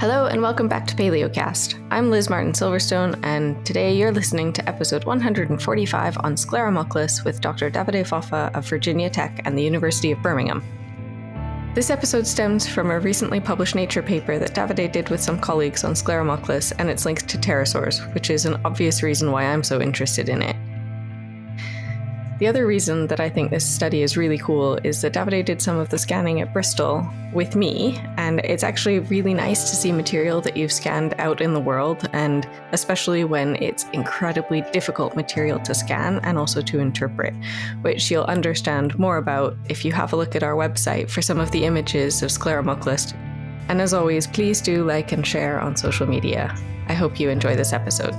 Hello and welcome back to PaleoCast. I'm Liz Martin Silverstone, and today you're listening to episode 145 on Scleromochilus with Dr. Davide Foffa of Virginia Tech and the University of Birmingham. This episode stems from a recently published Nature paper that Davide did with some colleagues on Scleromochilus and its links to pterosaurs, which is an obvious reason why I'm so interested in it. The other reason that I think this study is really cool is that Davide did some of the scanning at Bristol with me, and it's actually really nice to see material that you've scanned out in the world, and especially when it's incredibly difficult material to scan and also to interpret, which you'll understand more about if you have a look at our website for some of the images of Scleromochilus. And as always, please do like and share on social media. I hope you enjoy this episode.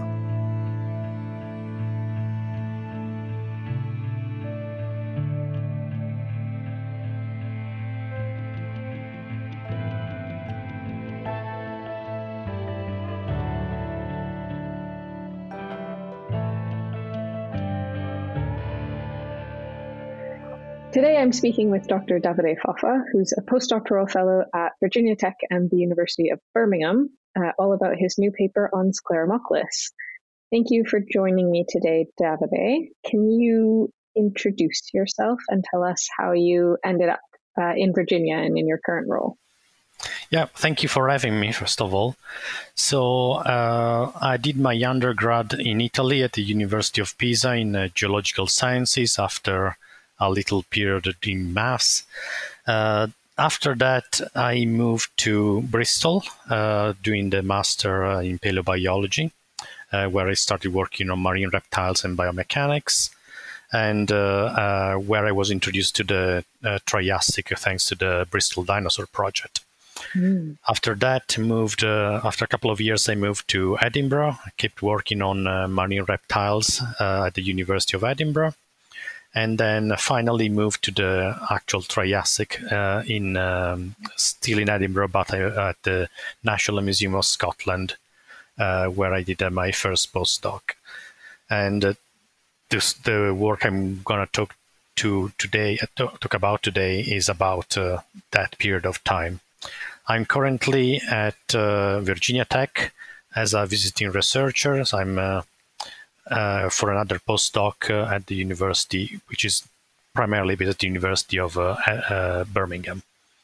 Today I'm speaking with Dr. Davide Foffa, who's a postdoctoral fellow at Virginia Tech and the University of Birmingham, all about his new paper on Scleromochilus. Thank you for joining me today, Davide. Can you introduce yourself and tell us how you ended up in Virginia and in your current role? Yeah, thank you for having me, first of all. So I did my undergrad in Italy at the University of Pisa in geological sciences after a little period in maths. After that, I moved to Bristol, doing the master in paleobiology, where I started working on marine reptiles and biomechanics, and where I was introduced to the Triassic thanks to the Bristol Dinosaur Project. After that, after a couple of years, I moved to Edinburgh. I kept working on marine reptiles at the University of Edinburgh. And then finally moved to the actual Triassic still in Edinburgh, but at the National Museum of Scotland, where I did my first postdoc. And the work I'm going to talk about today is about that period of time. I'm currently at Virginia Tech as a visiting researcher. So I'm for another postdoc at the university, which is primarily based at the University of Birmingham.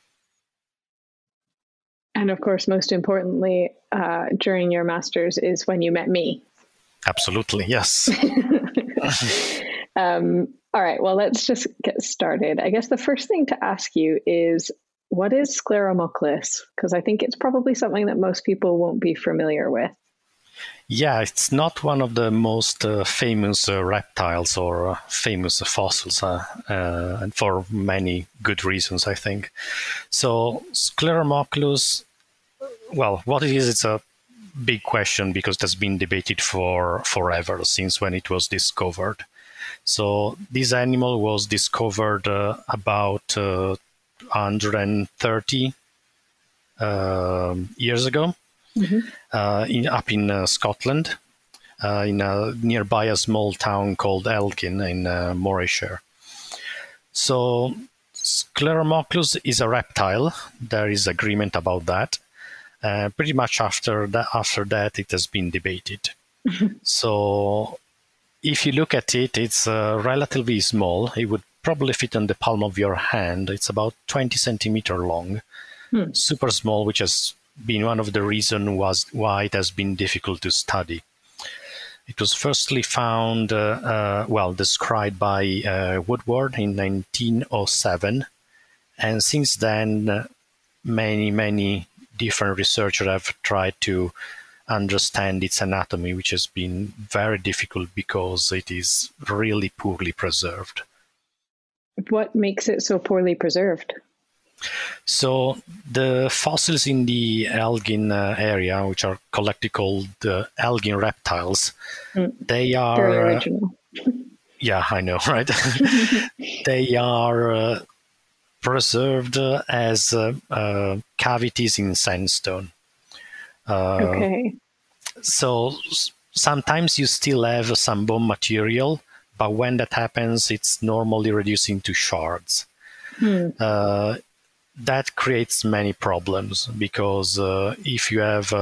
And of course, most importantly, during your master's is when you met me. Absolutely, yes. All right, well, let's just get started. I guess the first thing to ask you is, what is Scleromochilus? Because I think it's probably something that most people won't be familiar with. Yeah, it's not one of the most famous reptiles or famous fossils, and for many good reasons, I think. So Scleromochilus, well, what it is, it's a big question because it has been debated for forever, since when it was discovered. So this animal was discovered about 130 years ago. Up in Scotland, nearby a small town called Elgin in Morayshire. So Scleromochilus is a reptile. There is agreement about that. Pretty much after that, it has been debated. So if you look at it, it's relatively small. It would probably fit on the palm of your hand. It's about 20 centimeter long, super small, which has been one of the reasons why it has been difficult to study. It was firstly found, described by Woodward in 1907. And since then, many different researchers have tried to understand its anatomy, which has been very difficult because it is really poorly preserved. What makes it so poorly preserved? So the fossils in the Elgin area, which are collectively called the Elgin reptiles, they are very original. Yeah, I know, right? They are preserved as cavities in sandstone. Okay. So sometimes you still have some bone material, but when that happens, it's normally reducing to shards. that creates many problems because if you have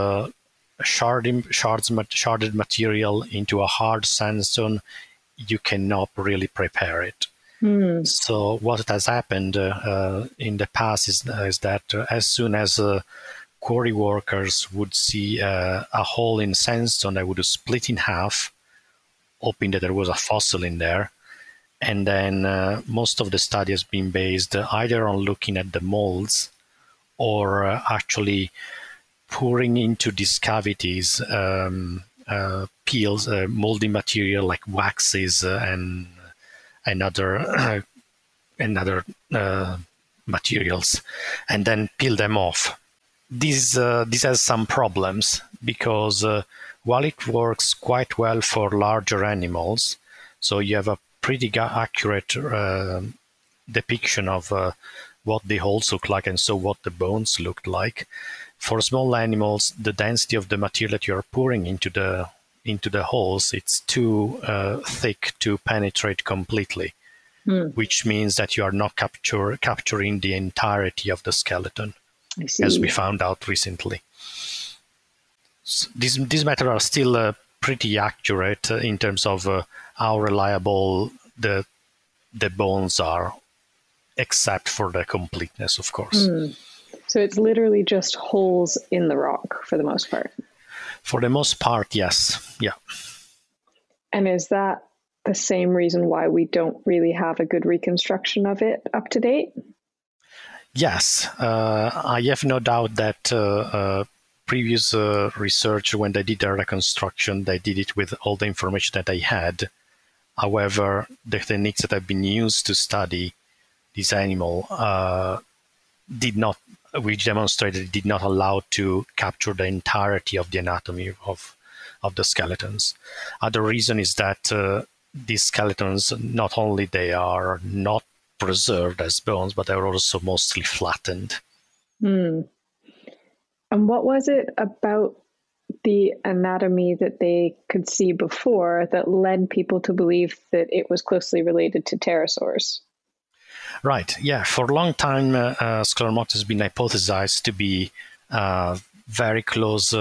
sharded material into a hard sandstone, you cannot really prepare it. So what has happened in the past is that as soon as quarry workers would see a hole in sandstone, they would split in half, hoping that there was a fossil in there. And then most of the study has been based either on looking at the molds or actually pouring into these cavities peels, moldy material like waxes and other materials, and then peel them off. This has some problems because while it works quite well for larger animals, so you have a pretty accurate depiction of what the holes look like and so what the bones looked like. For small animals, the density of the material that you're pouring into the holes, it's too thick to penetrate completely, which means that you are not capturing the entirety of the skeleton, as we found out recently. So these methods are still pretty accurate in terms of how reliable the bones are, except for the completeness, of course. So it's literally just holes in the rock for the most part? For the most part, yes. Yeah. And is that the same reason why we don't really have a good reconstruction of it up to date? Yes. I have no doubt that previous research, when they did their reconstruction, they did it with all the information that they had. However, the techniques that have been used to study this animal which demonstrated it did not allow to capture the entirety of the anatomy of the skeletons. Other reason is that these skeletons, not only they are not preserved as bones, but they are also mostly flattened. And what was it about the anatomy that they could see before that led people to believe that it was closely related to pterosaurs? Right. Yeah. For a long time, Scleromochlus has been hypothesized to be very closely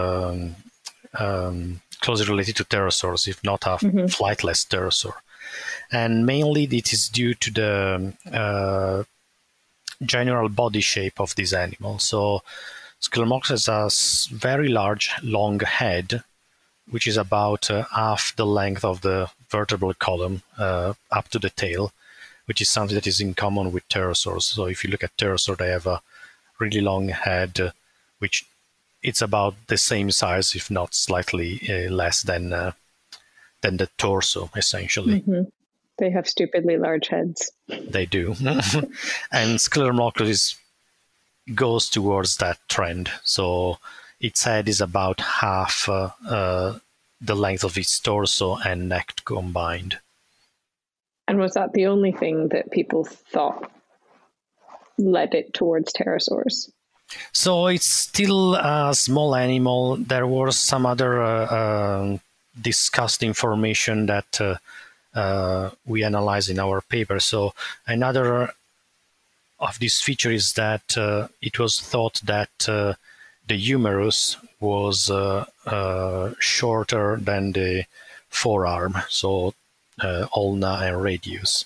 related to pterosaurs, if not a flightless pterosaur. And mainly it is due to the general body shape of this animal. So Scleromochlus has a very large, long head, which is about half the length of the vertebral column up to the tail, which is something that is in common with pterosaurs. So if you look at pterosaur, they have a really long head, which it's about the same size, if not slightly less than the torso, essentially. They have stupidly large heads. They do. And Scleromochlus goes towards that trend. So its head is about half the length of its torso and neck combined. And was that the only thing that people thought led it towards pterosaurs? So it's still a small animal. There was some other discussed information that we analyzed in our paper. So another of this feature is that it was thought that the humerus was shorter than the forearm. So ulna and radius.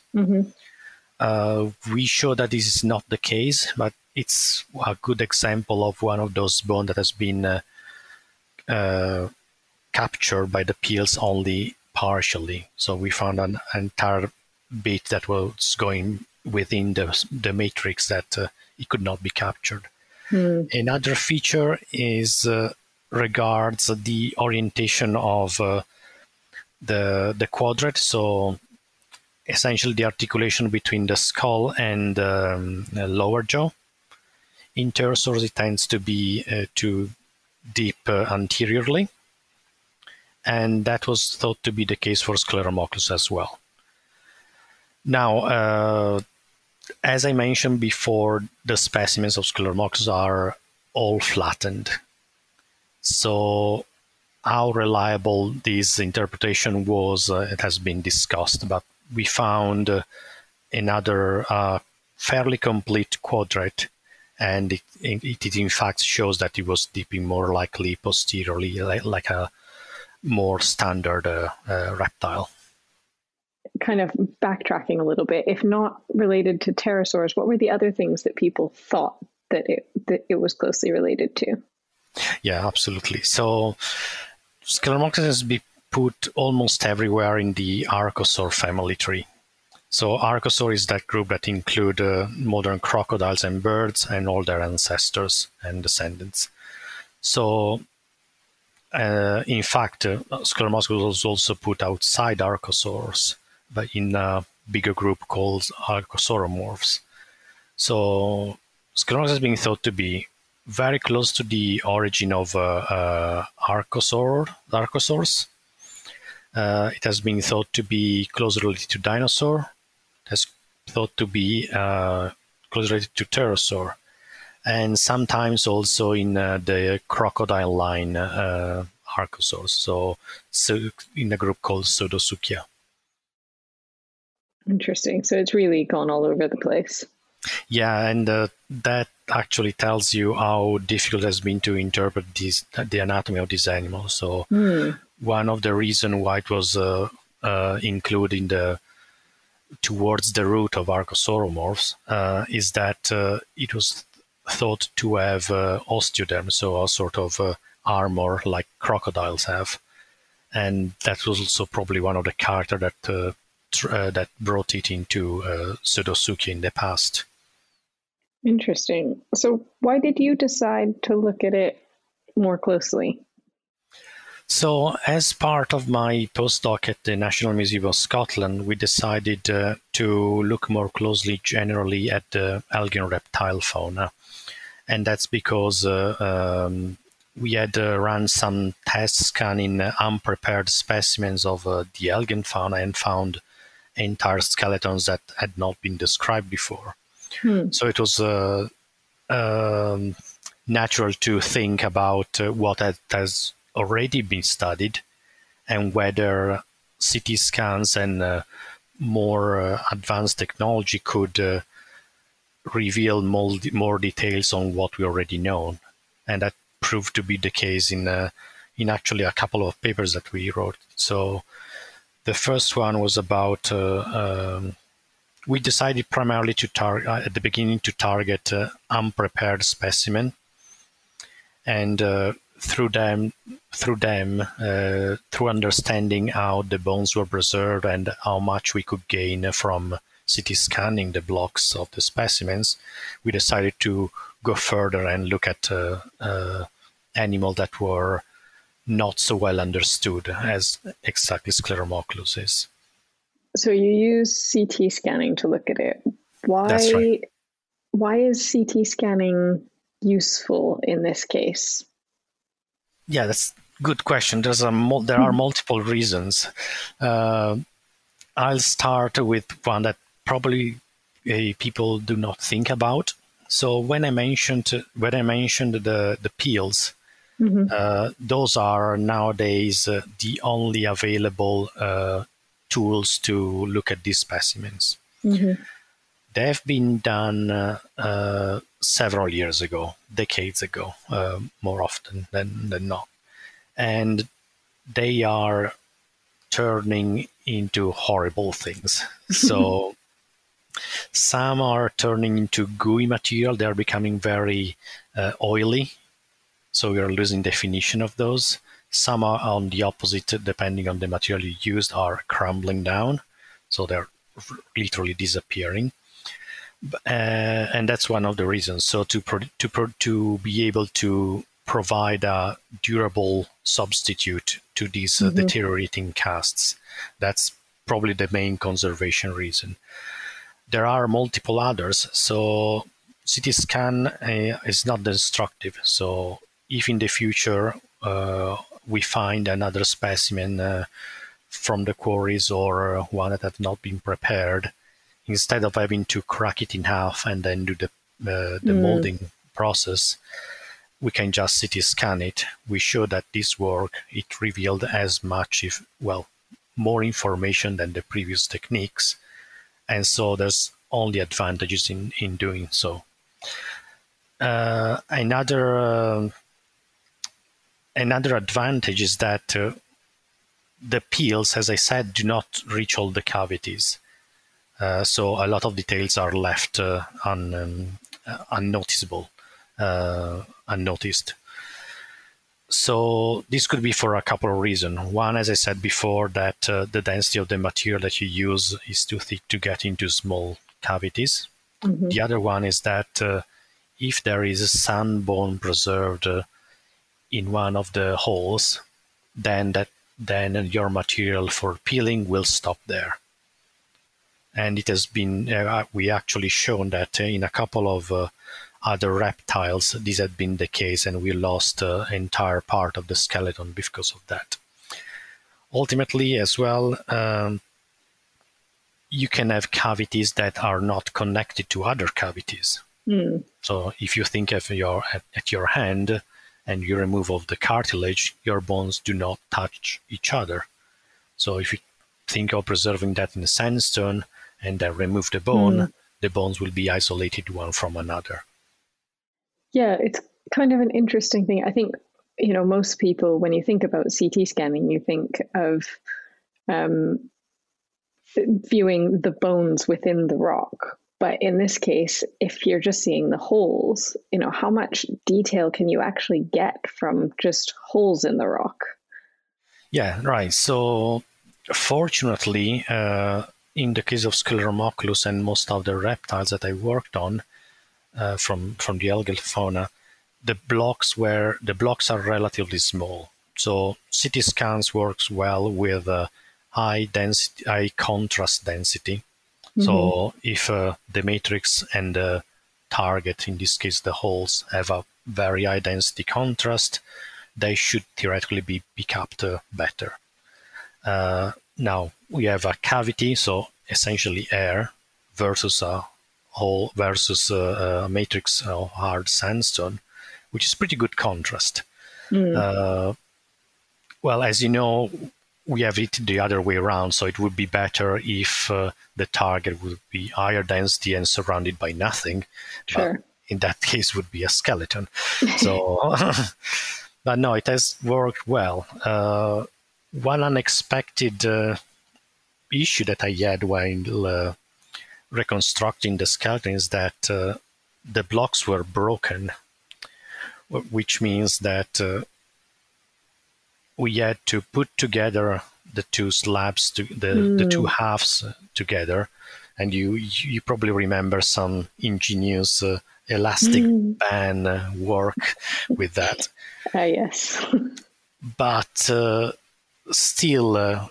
We show that this is not the case, but it's a good example of one of those bones that has been captured by the peels only partially. So we found an entire bit that was going within the matrix that it could not be captured. Another feature is regards the orientation of the quadrant. So essentially the articulation between the skull and the lower jaw. In pterosaurs, it tends to be too deep anteriorly, and that was thought to be the case for Scleromochlus as well. Now, as I mentioned before, the specimens of Scleromochlus are all flattened. So how reliable this interpretation was, it has been discussed, but we found another fairly complete quadrant and it in fact shows that it was dipping more likely posteriorly, like a more standard reptile. Kind of backtracking a little bit, if not related to pterosaurs, what were the other things that people thought that it was closely related to? Yeah, absolutely. So Scleromochlus has been put almost everywhere in the Archosaur family tree. So Archosaur is that group that include modern crocodiles and birds and all their ancestors and descendants. So in fact, Scleromochlus was also put outside Archosaurs, but in a bigger group called Archosauromorphs. So Scleromochlus has been thought to be very close to the origin of Archosaurs. It has been thought to be closely related to dinosaur. It has thought to be closely related to pterosaur, and sometimes also in the crocodile line Archosaurs. So in a group called Pseudosuchia. Interesting. So it's really gone all over the place. Yeah, and that actually tells you how difficult it has been to interpret the anatomy of these animals. So one of the reasons why it was included towards the root of Archosauromorphs is that it was thought to have osteoderm, so a sort of armor like crocodiles have. And that was also probably one of the characters that brought it into Pseudosuchia in the past. Interesting. So why did you decide to look at it more closely? So as part of my postdoc at the National Museum of Scotland, we decided to look more closely generally at the Elgin reptile fauna. And that's because we had run some tests scanning unprepared specimens of the Elgin fauna and found entire skeletons that had not been described before. So it was natural to think about what has already been studied and whether CT scans and more advanced technology could reveal more details on what we already know. And that proved to be the case in actually a couple of papers that we wrote. So the first one was about we decided primarily to target at the beginning to target unprepared specimen, and through understanding how the bones were preserved and how much we could gain from CT scanning the blocks of the specimens, we decided to go further and look at animals that were not so well understood as exactly Scleromochlus is. So you use CT scanning to look at it. Why? That's right. Why is CT scanning useful in this case? Yeah, that's a good question. There are multiple reasons. I'll start with one that probably people do not think about. So when I mentioned the peels, those are nowadays the only available tools to look at these specimens. They have been done several years ago, decades ago, more often than not. And they are turning into horrible things. So some are turning into gooey material. They are becoming very oily. So we are losing definition of those. Some are on the opposite, depending on the material you used, are crumbling down. So they're literally disappearing. And that's one of the reasons. So to be able to provide a durable substitute to these deteriorating casts, that's probably the main conservation reason. There are multiple others. So CT scan is not destructive. So if in the future we find another specimen from the quarries or one that have not been prepared, instead of having to crack it in half and then do the molding process, we can just CT scan it. We show that this work, it revealed as much, more information than the previous techniques. And so there's only advantages in doing so. Another advantage is that the peels, as I said, do not reach all the cavities. So a lot of details are left unnoticeable, unnoticed. So this could be for a couple of reasons. One, as I said before, that the density of the material that you use is too thick to get into small cavities. Mm-hmm. The other one is that if there is a sunbone preserved in one of the holes, then your material for peeling will stop there. And it has been, we actually shown that in a couple of other reptiles, this had been the case, and we lost an entire part of the skeleton because of that. Ultimately, as well, you can have cavities that are not connected to other cavities. Mm. So if you think of at your hand and you remove of the cartilage, your bones do not touch each other. So if you think of preserving that in sandstone and then remove the bone, the bones will be isolated one from another. Yeah, it's kind of an interesting thing. I think, most people, when you think about CT scanning, you think of viewing the bones within the rock. But in this case, if you're just seeing the holes, how much detail can you actually get from just holes in the rock? Yeah, right. So fortunately, in the case of Scleromoculus and most of the reptiles that I worked on from the algal fauna, the blocks are relatively small. So CT scans works well with high contrast density. Mm-hmm. So if the matrix and the target, in this case the holes, have a very high density contrast, they should theoretically be kept better. Now we have a cavity, so essentially air, versus a hole versus a matrix or hard sandstone, which is pretty good contrast. Well, as you know, we have it the other way around, so it would be better if the target would be higher density and surrounded by nothing. Sure. In that case, would be a skeleton. So, but no, it has worked well. One unexpected issue that I had while reconstructing the skeleton is that the blocks were broken, which means that we had to put together the two slabs, the two halves together, and you probably remember some ingenious elastic band work with that. Yes. But still,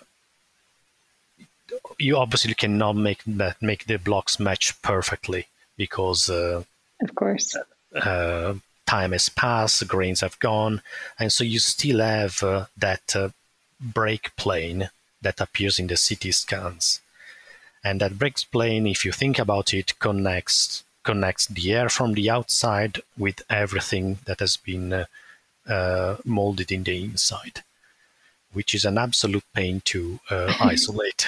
you obviously cannot make the blocks match perfectly because, of course, time has passed, grains have gone, and so you still have that break plane that appears in the CT scans. And that break plane, if you think about it, connects the air from the outside with everything that has been molded in the inside, which is an absolute pain to isolate.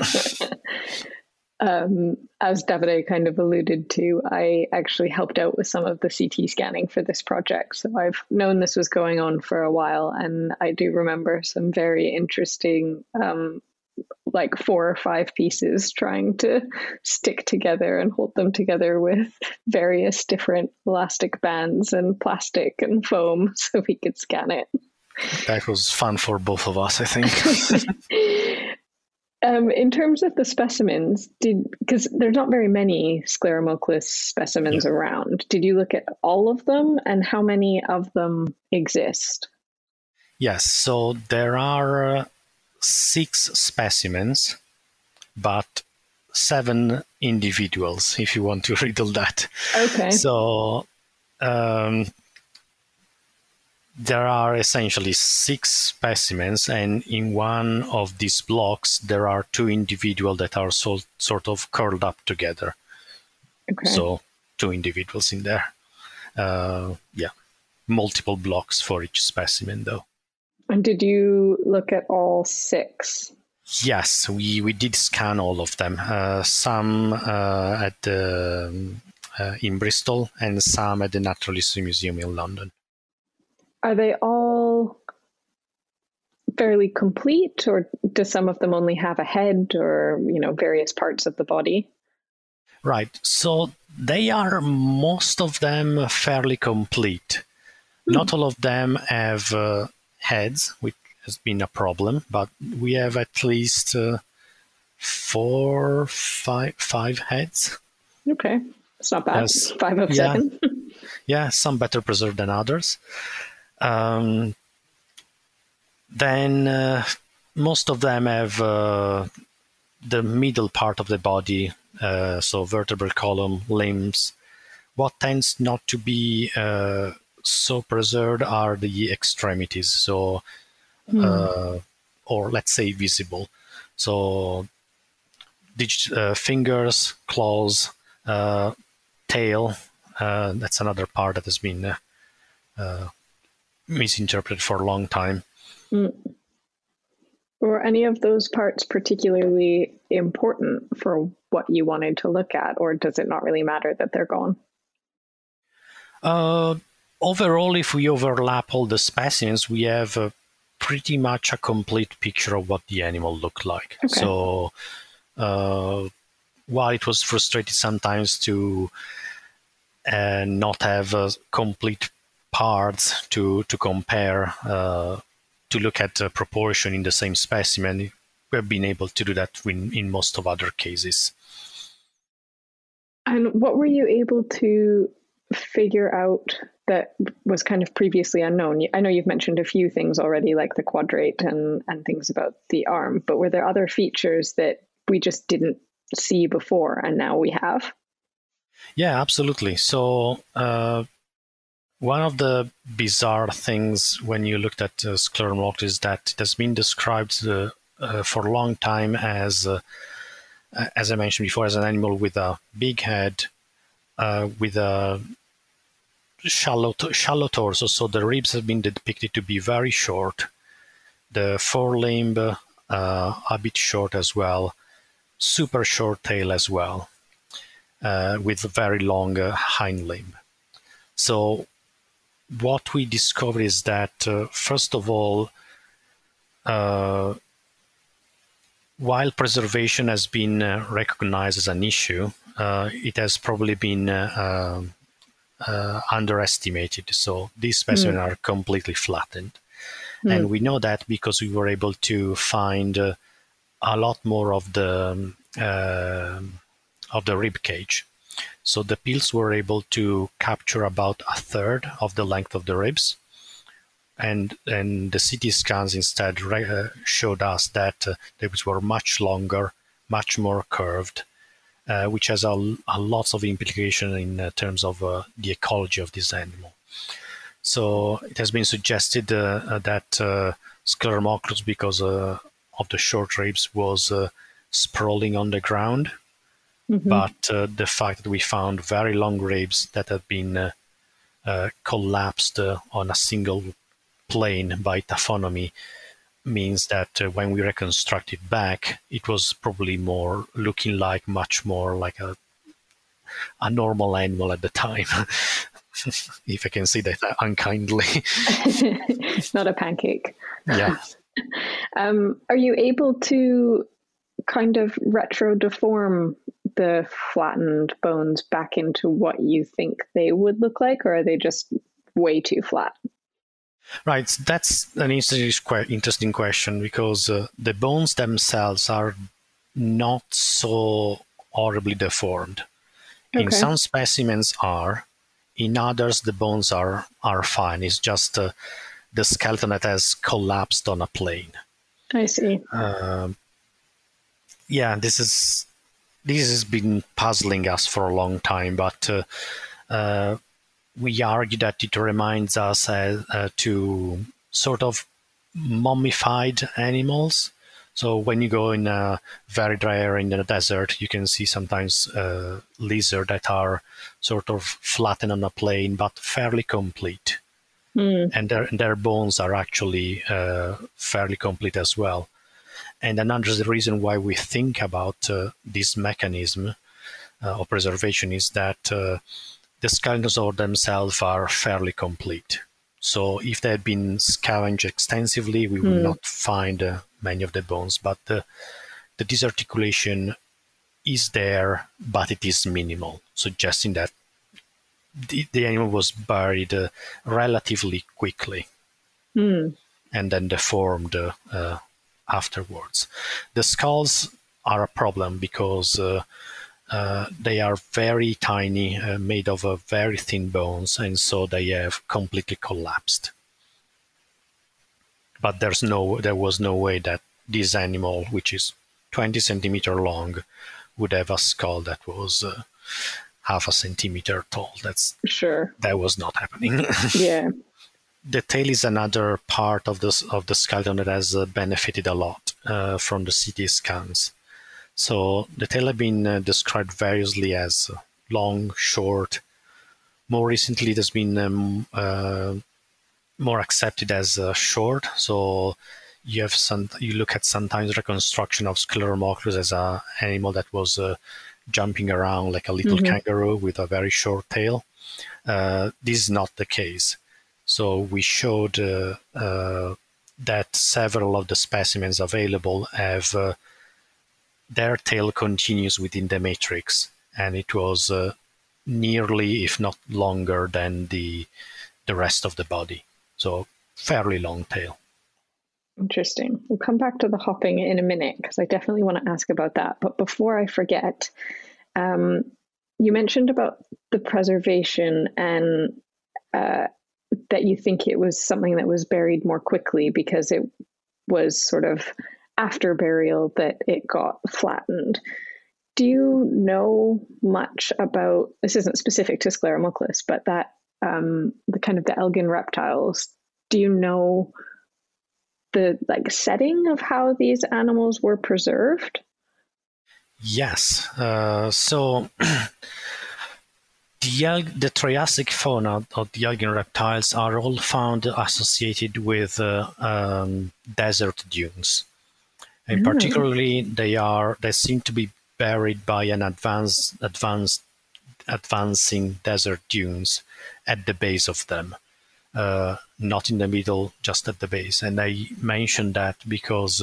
As Davide kind of alluded to, I actually helped out with some of the CT scanning for this project. So I've known this was going on for a while, and I do remember some very interesting, like 4 or 5 pieces trying to stick together and hold them together with various different elastic bands and plastic and foam so we could scan it. That was fun for both of us, I think. In terms of the specimens, because there's not very many Scleromoculus specimens around, did you look at all of them, and how many of them exist? Yes, so there are 6 specimens, but 7 individuals, if you want to riddle that. Okay. So there are essentially 6 specimens, and in one of these blocks, there are 2 individuals that are sort of curled up together. Okay. So 2 individuals in there. Multiple blocks for each specimen, though. And did you look at all 6? Yes, we did scan all of them. Some at the in Bristol and some at the Natural History Museum in London. Are they all fairly complete, or do some of them only have a head or, various parts of the body? Right. So they are, most of them, fairly complete. Not all of them have heads, which has been a problem, but we have at least 5 heads. Okay. It's not bad. Yes. 5 of 7. Yeah, some better preserved than others. Then most of them have the middle part of the body, so vertebral column, limbs. What tends not to be so preserved are the extremities, so or let's say visible. So fingers, claws, tail. That's another part that has been misinterpreted for a long time. Were any of those parts particularly important for what you wanted to look at, or does it not really matter that they're gone? Overall, if we overlap all the specimens, we have pretty much a complete picture of what the animal looked like. Okay. So while it was frustrating sometimes to not have complete parts to compare, to look at proportion in the same specimen, we've been able to do that in most of other cases. And what were you able to figure out that was kind of previously unknown? I know you've mentioned a few things already, like the quadrate and things about the arm, but were there other features that we just didn't see before and now we have? Yeah, absolutely. So one of the bizarre things when you looked at Scleromochlus is that it has been described for a long time as I mentioned before, as an animal with a big head, with a shallow torso. So the ribs have been depicted to be very short. The forelimb a bit short as well. Super short tail as well, with a very long hind limb. So what we discovered is that, first of all, while preservation has been recognized as an issue, it has probably been underestimated. So these specimens are completely flattened. And we know that because we were able to find a lot more of the rib cage. So the pills were able to capture about a third of the length of the ribs, and the CT scans instead showed us that the ribs were much longer, much more curved, which has a lots of implication in terms of the ecology of this animal. So it has been suggested that Scleromochlus, because of the short ribs, was sprawling on the ground. But the fact that we found very long ribs that have been collapsed on a single plane by taphonomy means that when we reconstruct it back, it was probably looking much more like a normal animal at the time, if I can say that unkindly. Not a pancake. Yeah. Are you able to kind of retro deform the flattened bones back into what you think they would look like, or are they just way too flat? Right, that's an interesting question, because the bones themselves are not so horribly deformed. Okay. In some specimens are, in others the bones are fine. It's just the skeleton that has collapsed on a plane. I see. Yeah, this has been puzzling us for a long time, but we argue that it reminds us to sort of mummified animals. So when you go in a very dry area in the desert, you can see sometimes lizards that are sort of flattened on a plane, but fairly complete. And their bones are actually fairly complete as well. And another reason why we think about this mechanism of preservation is that the Skylosaurs themselves are fairly complete. So if they had been scavenged extensively, we would not find many of the bones. But the disarticulation is there, but it is minimal, suggesting that the animal was buried relatively quickly and then deformed afterwards. The skulls are a problem because they are very tiny, made of very thin bones, and so they have completely collapsed. But there was no way that this animal, which is 20 centimeters long, would have a skull that was half a centimeter tall. That was not happening. Yeah. The tail is another part of the skeleton that has benefited a lot from the CT scans. So the tail has been described variously as long, short. More recently, it has been more accepted as short. So you look at sometimes reconstruction of Scleromochlus as an animal that was jumping around like a little kangaroo with a very short tail. This is not the case. So we showed that several of the specimens available have their tail continues within the matrix, and it was nearly, if not longer, than the rest of the body. So fairly long tail. Interesting. We'll come back to the hopping in a minute because I definitely want to ask about that. But before I forget, you mentioned about the preservation and that you think it was something that was buried more quickly because it was sort of after burial that it got flattened. Do you know much about, this isn't specific to Scleromochlus, but that the kind of the Elgin reptiles, do you know the setting of how these animals were preserved? Yes. So the Triassic fauna of the Elgin reptiles are all found associated with desert dunes. And particularly, they seem to be buried by an advancing desert dunes at the base of them, not in the middle, just at the base. And I mentioned that because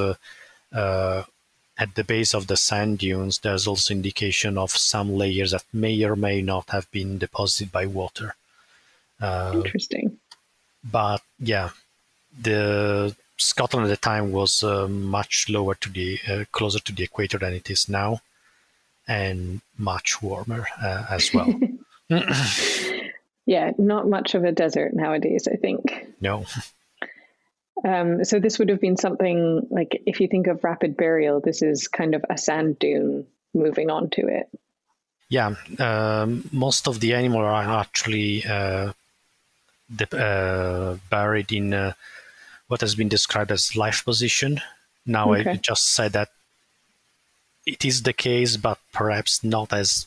at the base of the sand dunes, there's also indication of some layers that may or may not have been deposited by water. Interesting. But yeah, the Scotland at the time was much lower closer to the equator than it is now, and much warmer as well. Yeah, not much of a desert nowadays, I think. No. So this would have been something like, if you think of rapid burial, this is kind of a sand dune moving onto it. Yeah, most of the animals are actually buried in what has been described as life position. Now, I just said that it is the case, but perhaps not as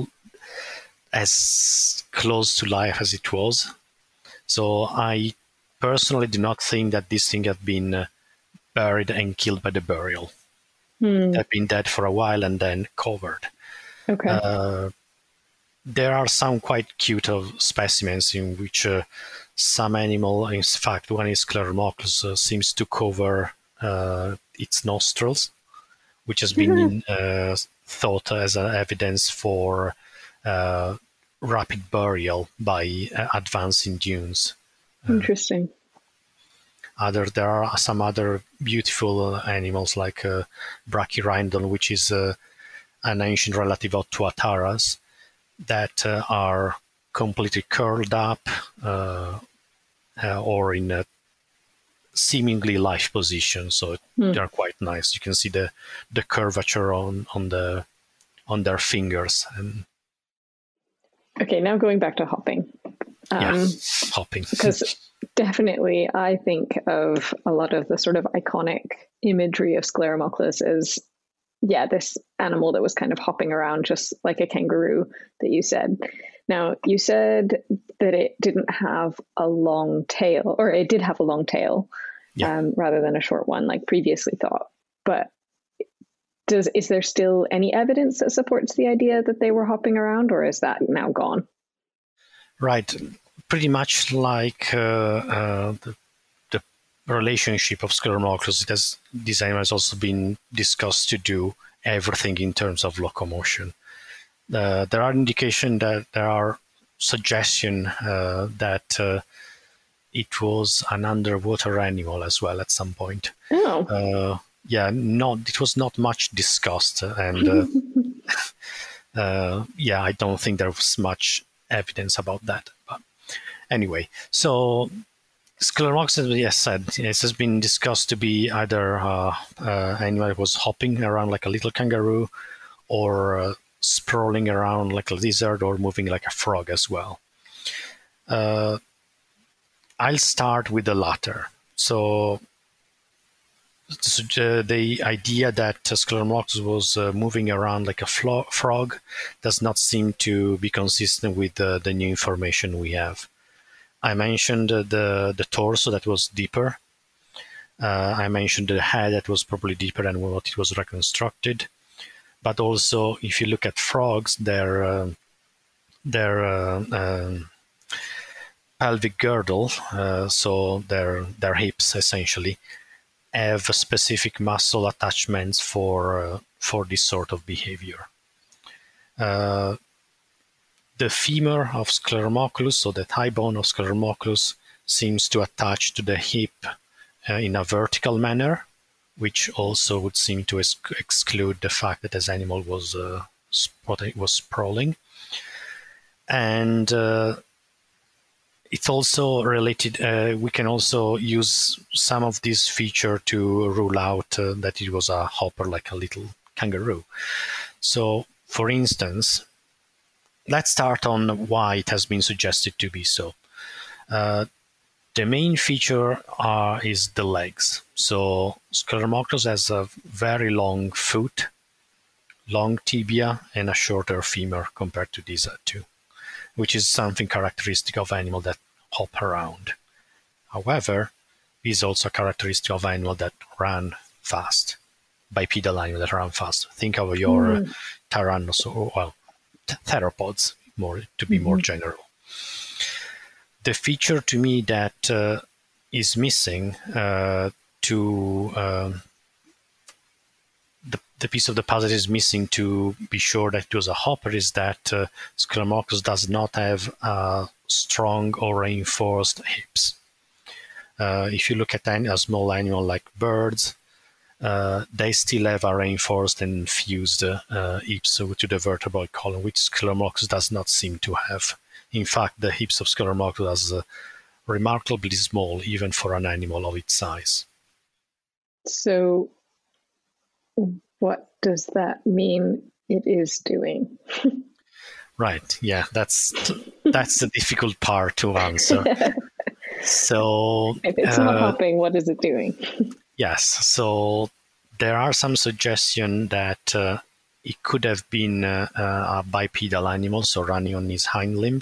close to life as it was. So I personally do not think that this thing had been buried and killed by the burial. They've been dead for a while and then covered. Okay. There are some quite cute specimens in which some animal, in fact, one is Scleromochlus, seems to cover its nostrils, which has been thought as evidence for rapid burial by advancing dunes. Interesting. There are some other beautiful animals like Brachyrhindon, which is an ancient relative of Tuataras, that are completely curled up or in a seemingly life position. So they're quite nice. You can see the curvature on their fingers. And okay, now going back to hopping. Hopping. Because definitely I think of a lot of the sort of iconic imagery of Scleromochlus as, this animal that was kind of hopping around just like a kangaroo that you said. Now, you said that it didn't have a long tail, or it did have a long tail rather than a short one like previously thought. But Is there still any evidence that supports the idea that they were hopping around, or is that now gone? Right. Pretty much like the relationship of Scleromochlus, this animal has also been discussed to do everything in terms of locomotion. There are indications that there are suggestions that it was an underwater animal as well at some point. Oh. It was not much discussed, and I don't think there was much evidence about that. But anyway, so Scleromochlus, yes, it has been discussed to be either animal that was hopping around like a little kangaroo, or sprawling around like a lizard, or moving like a frog as well. I'll start with the latter. So the idea that Scleromochlus was moving around like a frog does not seem to be consistent with the new information we have. I mentioned the torso that was deeper. I mentioned the head that was probably deeper than what it was reconstructed. But also, if you look at frogs, their pelvic girdle, so their hips essentially, have specific muscle attachments for this sort of behavior. The femur of Scleromochlus, so the thigh bone of Scleromochlus, seems to attach to the hip in a vertical manner, which also would seem to exclude the fact that this animal was sprawling. And it's also related, we can also use some of this feature to rule out that it was a hopper like a little kangaroo. So, for instance, let's start on why it has been suggested to be so. The main feature is the legs. So Scleromochlus has a very long foot, long tibia, and a shorter femur compared to these two, which is something characteristic of animals that hop around. However, it is also characteristic of animals that run fast, bipedal animals that run fast. Think of your tyrannosaurus, theropods, to be more general. The feature to me that is missing the piece of the puzzle is missing to be sure that it was a hopper is that Scleromochlus does not have strong or reinforced hips. If you look at a small animal like birds, they still have a reinforced and fused hips to the vertebral column, which Scleromochlus does not seem to have. In fact, the hips of Scleromochlus are remarkably small, even for an animal of its size. So, what does that mean it is doing? Right. Yeah, that's the difficult part to answer. So, if it's not hopping, what is it doing? Yes. So there are some suggestions that it could have been a bipedal animal, so running on his hind limb.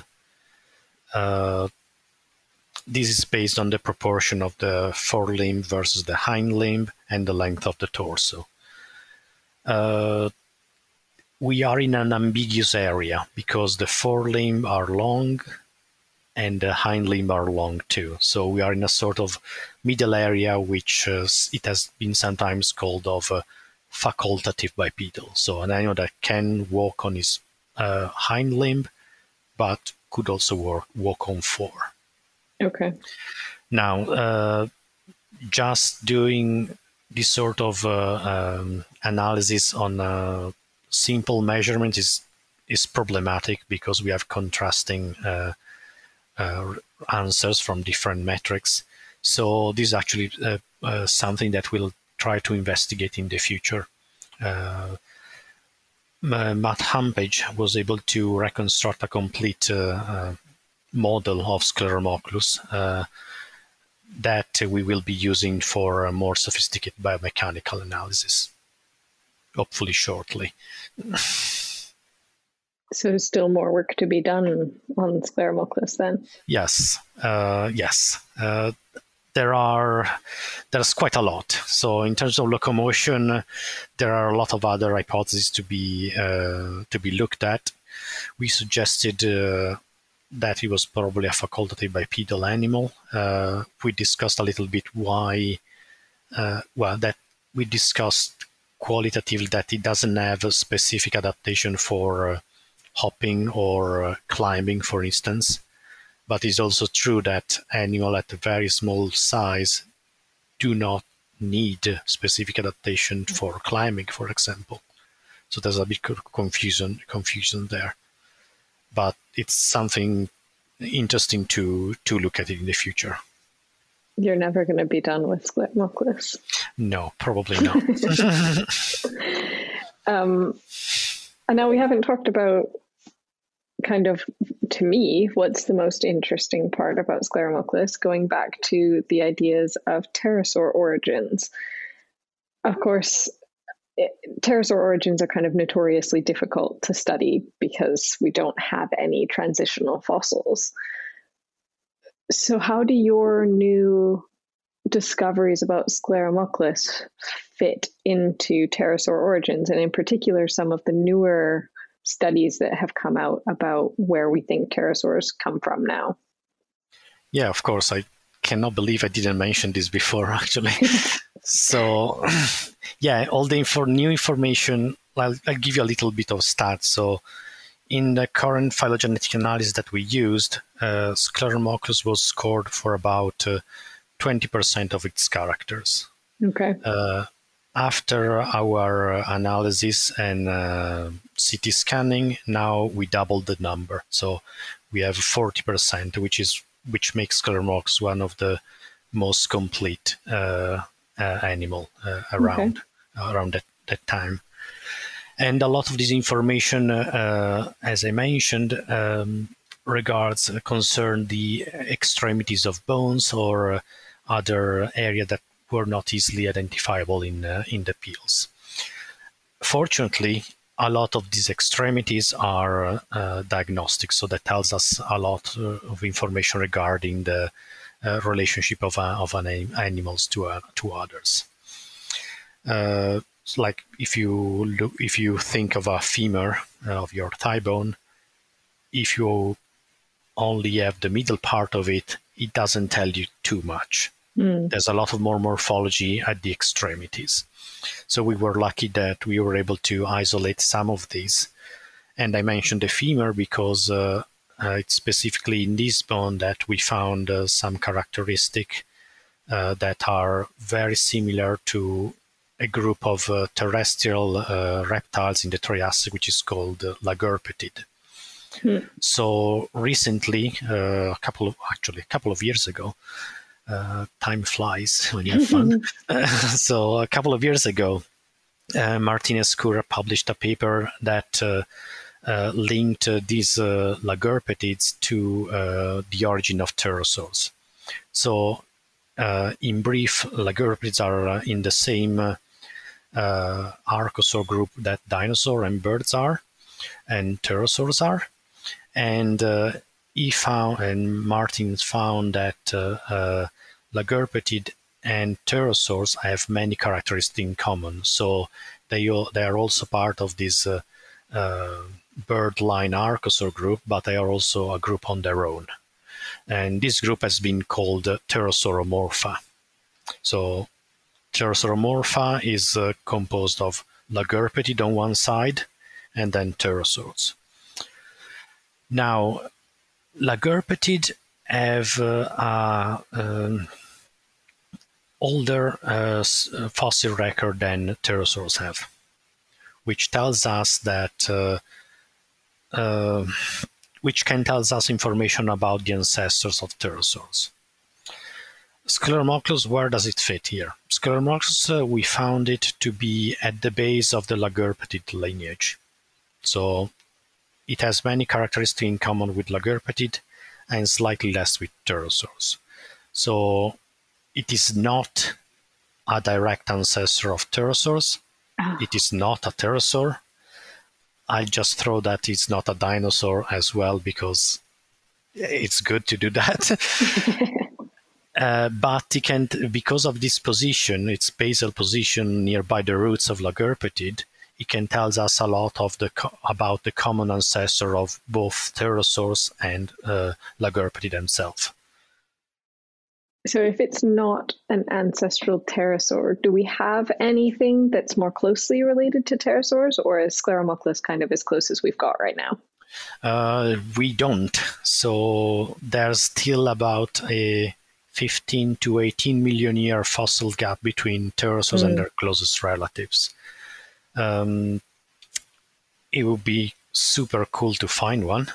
This is based on the proportion of the forelimb versus the hind limb and the length of the torso. We are in an ambiguous area because the forelimb are long and the hind limb are long too. So we are in a sort of middle area, which it has been sometimes called of facultative bipedal. So an animal that can walk on his hind limb, but could also walk on four. Okay. Now, just doing this sort of analysis on simple measurement is problematic because we have contrasting answers from different metrics. So this is actually something that we'll try to investigate in the future. Matt Hampage was able to reconstruct a complete model of Scleromochlus that we will be using for a more sophisticated biomechanical analysis, hopefully shortly. So there's still more work to be done on Scleromochlus then? Yes. there's quite a lot. So in terms of locomotion, there are a lot of other hypotheses to be looked at. We suggested that it was probably a facultative bipedal animal. We discussed a little bit why. That we discussed qualitatively that it doesn't have a specific adaptation for hopping or climbing, for instance. But it's also true that animals at a very small size do not need specific adaptation for climbing, for example. So there's a bit of confusion there. But it's something interesting to look at it in the future. You're never going to be done with Scleromochlus. No, probably not. And now we haven't talked about kind of, to me, what's the most interesting part about Scleromochlus, going back to the ideas of pterosaur origins. Of course, pterosaur origins are kind of notoriously difficult to study because we don't have any transitional fossils. So how do your new discoveries about Scleromochlus fit into pterosaur origins, and in particular some of the newer studies that have come out about where we think pterosaurs come from now? Yeah, of course. I cannot believe I didn't mention this before, actually. So, yeah, all the new information, I'll give you a little bit of stats. So, in the current phylogenetic analysis that we used, Scleromochlus was scored for about 20% of its characters. Okay. After our analysis and CT scanning, now we doubled the number. So we have 40%, which makes Scleromochlus one of the most complete animal around that time. And a lot of this information, as I mentioned, concern the extremities of bones or other area that were not easily identifiable in the peels. Fortunately, a lot of these extremities are diagnostic, so that tells us a lot of information regarding the relationship of animals to others. Like if you think of a femur of your thigh bone, if you only have the middle part of it, it doesn't tell you too much. There's a lot of more morphology at the extremities. So we were lucky that we were able to isolate some of these. And I mentioned the femur because it's specifically in this bone that we found some characteristics that are very similar to a group of terrestrial reptiles in the Triassic, which is called Lagurpetid. So recently, a couple of years ago, time flies when you have fun. So a couple of years ago, Martinez-Cura published a paper that linked these Lagurpetids to the origin of pterosaurs. So in brief, Lagurpetids are in the same archosaur group that dinosaur and birds are, and pterosaurs are. And Martin found that Lagurpetid and pterosaurs have many characteristics in common. So they are also part of this bird-line archosaur group, but they are also a group on their own. And this group has been called Pterosauromorpha. So Pterosauromorpha is composed of Lagurpetid on one side and then pterosaurs. Now, Lagurpetid have older fossil record than pterosaurs have, which tells us that which can tell us information about the ancestors of pterosaurs. Scleromochlus, where does it fit here? Scleromochlus, we found it to be at the base of the Lagurpetid lineage. So it has many characteristics in common with Lagurpetid and slightly less with pterosaurs. So it is not a direct ancestor of pterosaurs. It is not a pterosaur. I just throw that it's not a dinosaur as well because it's good to do that. But it can, because of this position, its basal position nearby the roots of Lagurpetid, it can tell us a lot of about the common ancestor of both pterosaurs and Lagurpetid themselves. So if it's not an ancestral pterosaur, do we have anything that's more closely related to pterosaurs, or is Scleromochlus kind of as close as we've got right now? We don't. So there's still about a 15 to 18 million year fossil gap between pterosaurs and their closest relatives. It would be super cool to find one.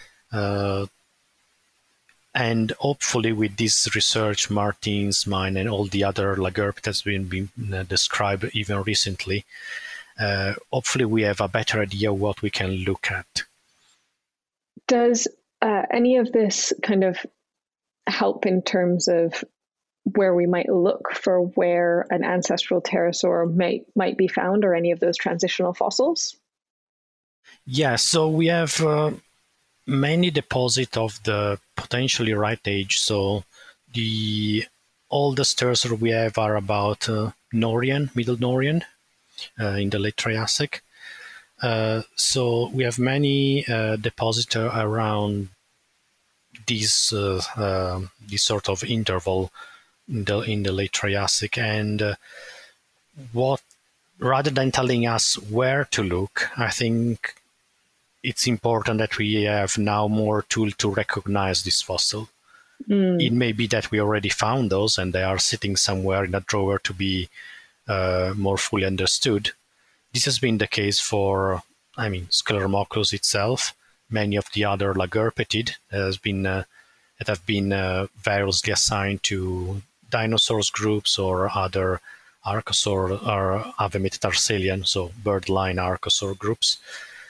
And hopefully with this research, Martin's, mine, and all the other Lagurpet that's been described even recently, hopefully we have a better idea of what we can look at. Does any of this kind of help in terms of where we might look for where an ancestral pterosaur might be found, or any of those transitional fossils? Yeah, so we have many deposits of the potentially right age. So the oldest pterosaur we have are about Norian, Middle Norian, in the late Triassic. So we have many deposits around this sort of interval in the late Triassic, and rather than telling us where to look, I think it's important that we have now more tool to recognize this fossil. It may be that we already found those and they are sitting somewhere in a drawer to be more fully understood. This has been the case for, Scleromochlus itself, many of the other Lagurpetid that have been variously assigned to dinosaurs groups or other archosaur or Avemetatarsalia, so bird-line archosaur groups.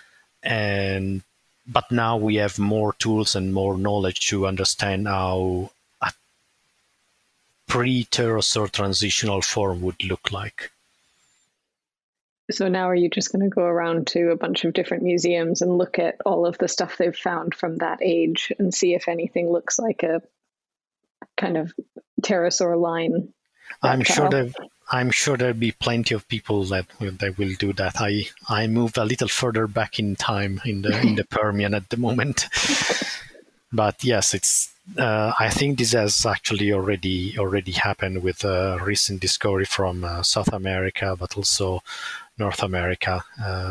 But now we have more tools and more knowledge to understand how a pre-pterosaur transitional form would look like. So now are you just going to go around to a bunch of different museums and look at all of the stuff they've found from that age and see if anything looks like a kind of pterosaur line? I'm sure there'll be plenty of people that will do that. I moved a little further back in time in the Permian at the moment, but yes, it's. I think this has actually already happened with a recent discovery from South America, but also North America,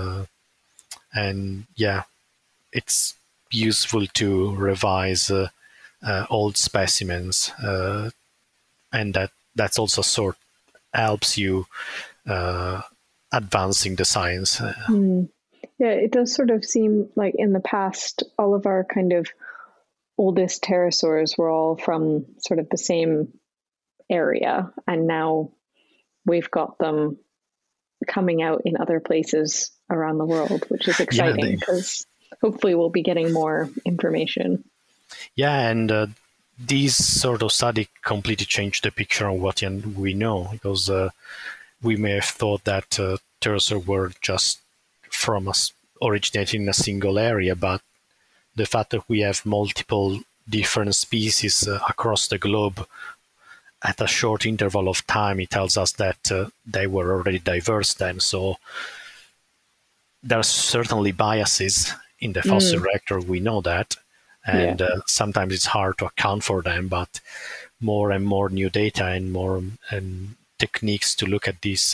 and yeah, it's useful to revise old specimens, and that's also sort helps you advancing the science. Yeah, it does sort of seem like in the past, all of our kind of oldest pterosaurs were all from sort of the same area, and now we've got them coming out in other places around the world, which is exciting because hopefully we'll be getting more information. Yeah, and these sort of study completely changed the picture of what we know, because we may have thought that pterosaurs were just from us originating in a single area, but the fact that we have multiple different species across the globe at a short interval of time, it tells us that they were already diverse then. So there are certainly biases in the fossil record, we know that. And sometimes it's hard to account for them, but more and more new data and more techniques to look at these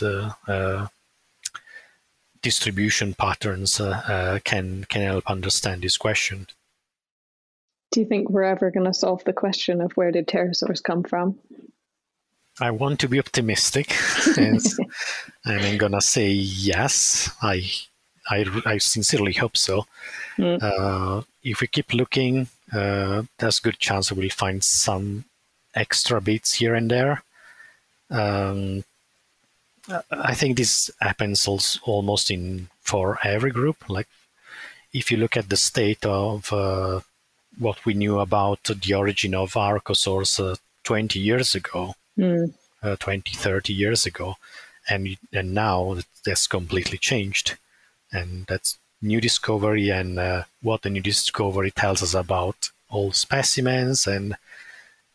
distribution patterns can help understand this question. Do you think we're ever going to solve the question of where did pterosaurs come from? I want to be optimistic, and I'm going to say yes. I sincerely hope so. If we keep looking, there's a good chance we'll find some extra bits here and there. I think this happens almost for every group. Like if you look at the state of what we knew about the origin of archosaurs 20 years ago, 20, 30 years ago, and now that's completely changed. And that's new discovery, and what the new discovery tells us about old specimens, and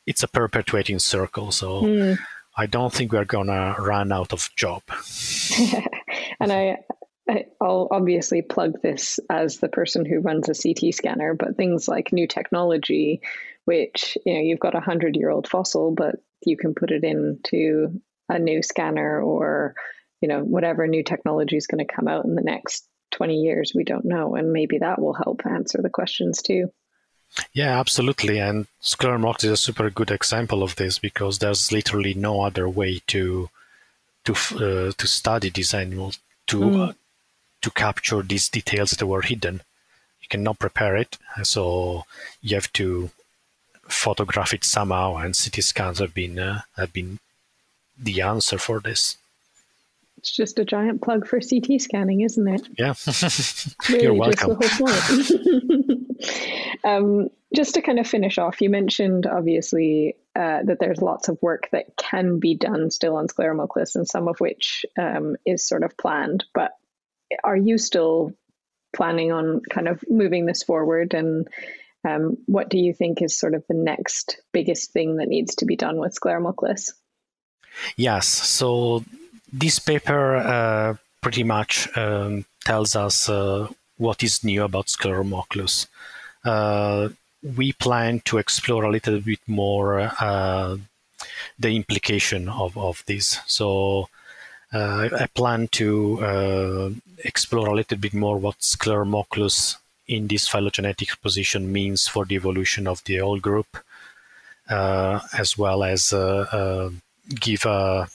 it's a perpetuating circle. So I don't think we're gonna run out of job. And I'll obviously plug this as the person who runs a CT scanner, but things like new technology, which, you've got 100-year-old fossil, but you can put it into a new scanner, or, whatever new technology is going to come out in the next 20 years, we don't know. And maybe that will help answer the questions too. Yeah, absolutely. And Scleromox is a super good example of this, because there's literally no other way to study these animals, to capture these details that were hidden. You cannot prepare it, so you have to photograph it somehow, and CT scans have been the answer for this. It's just a giant plug for CT scanning, isn't it? Yeah. Really, you're welcome. just the whole point. Just to kind of finish off, you mentioned obviously that there's lots of work that can be done still on Scleromochlus, and some of which is sort of planned. But are you still planning on kind of moving this forward? And what do you think is sort of the next biggest thing that needs to be done with Scleromochlus? Yes. So this paper pretty much tells us what is new about Scleromochlus. We plan to explore a little bit more the implication of this. So I plan to explore a little bit more what Scleromochlus in this phylogenetic position means for the evolution of the whole group, as well as give a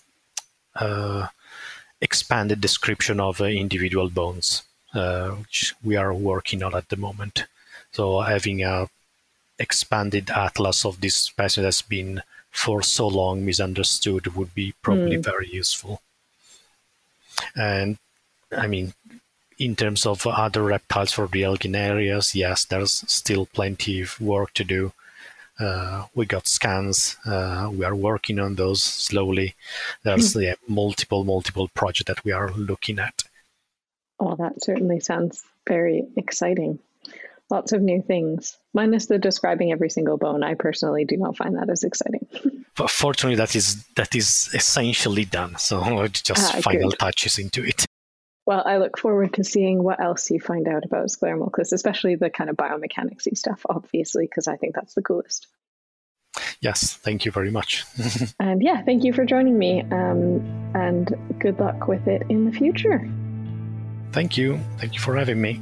expanded description of individual bones, which we are working on at the moment. So having a expanded atlas of this species that's been for so long misunderstood would be probably very useful. And I mean, in terms of other reptiles for the Elgin areas, yes, there's still plenty of work to do. We got scans. We are working on those slowly. There's multiple projects that we are looking at. Well, that certainly sounds very exciting. Lots of new things, minus the describing every single bone. I personally do not find that as exciting. But fortunately, that is essentially done. So just final touches into it. Well, I look forward to seeing what else you find out about Scleromochlus, especially the kind of biomechanics-y stuff, obviously, because I think that's the coolest. Yes, thank you very much. And yeah, thank you for joining me, and good luck with it in the future. Thank you. Thank you for having me.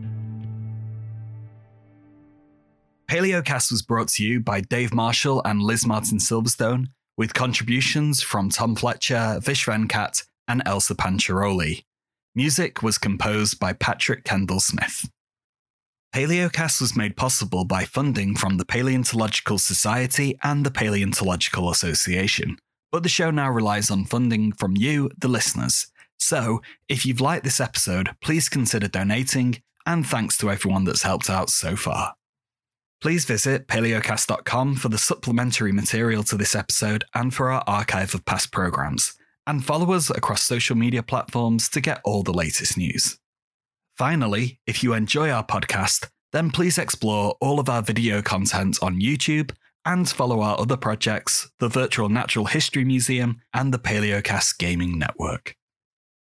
Paleocast was brought to you by Dave Marshall and Liz Martin Silverstone, with contributions from Tom Fletcher, Vish Venkat, and Elsa Pancharoli. Music was composed by Patrick Kendall Smith. Paleocast was made possible by funding from the Paleontological Society and the Paleontological Association, but the show now relies on funding from you, the listeners. So, if you've liked this episode, please consider donating, and thanks to everyone that's helped out so far. Please visit paleocast.com for the supplementary material to this episode and for our archive of past programs, and follow us across social media platforms to get all the latest news. Finally, if you enjoy our podcast, then please explore all of our video content on YouTube and follow our other projects, the Virtual Natural History Museum and the Paleocast Gaming Network.